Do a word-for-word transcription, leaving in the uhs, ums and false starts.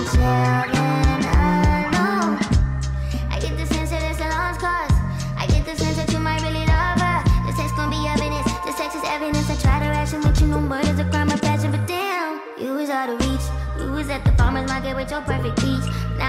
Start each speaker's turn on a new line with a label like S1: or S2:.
S1: sharing alone. I get the sense that it's a lost cause. I get the sense that you might really love her. The sex gon' be evidence, the sex is evidence. I try to ration with you, no murder's a crime of passion. But damn, you was out of reach. You was at the farmer's market with your perfect peach. Now